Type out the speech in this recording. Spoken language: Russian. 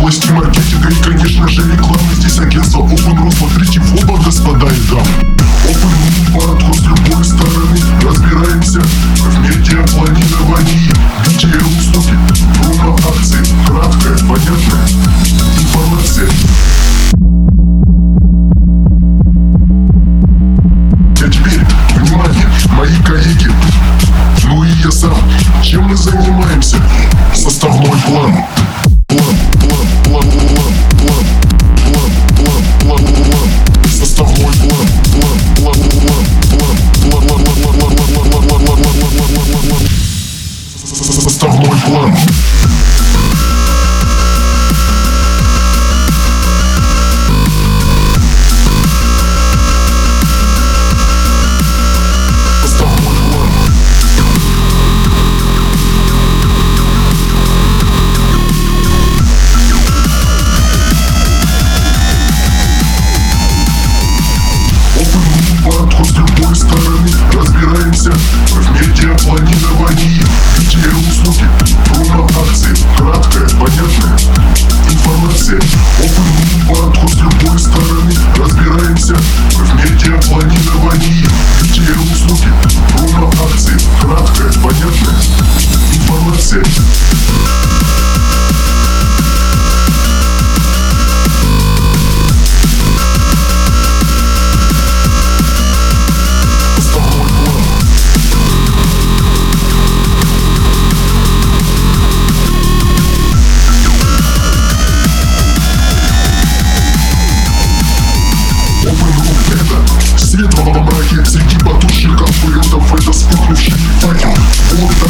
области маркетинга и, конечно же, рекламы. Здесь агентство OpenRu, смотрите в оба, господа и дамы. OpenRu, подход с любой стороны. Разбираемся в медиапланировании. BTL-услуги, промо-акции, краткая, понятная информация. А теперь, внимание, мои коллеги, ну и я сам. Чем мы занимаемся? Составной план. Составной план. Подход с любой стороны. Разбираемся в медиапланировании. BTL-услуги, промо-акции, краткая, понятная информация. OpenRu, подход с любой стороны. Разбираемся в медиапланировании. BTL-услуги, промо-акции, краткая, понятная информация. Свет во мраке среди потухших компьютеров. Это вспыхнувший факел. Вот